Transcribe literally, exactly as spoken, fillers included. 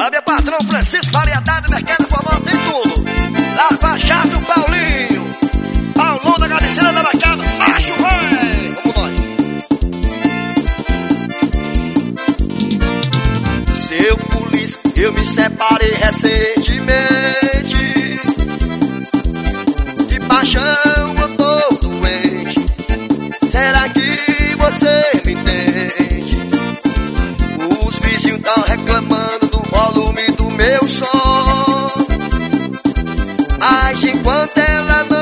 Lá meu patrão Francisco, variedade, mercado formal, tem tudo. Lava Jato Paulinho, Paulão da cabeceira da baixada, macho, vai! Vamos nós. Seu polícia, eu me separei recentemente. De paixão eu tô doente. Será que você me entende? Os vizinhos tão reclamando do volume do meu som, mas enquanto ela não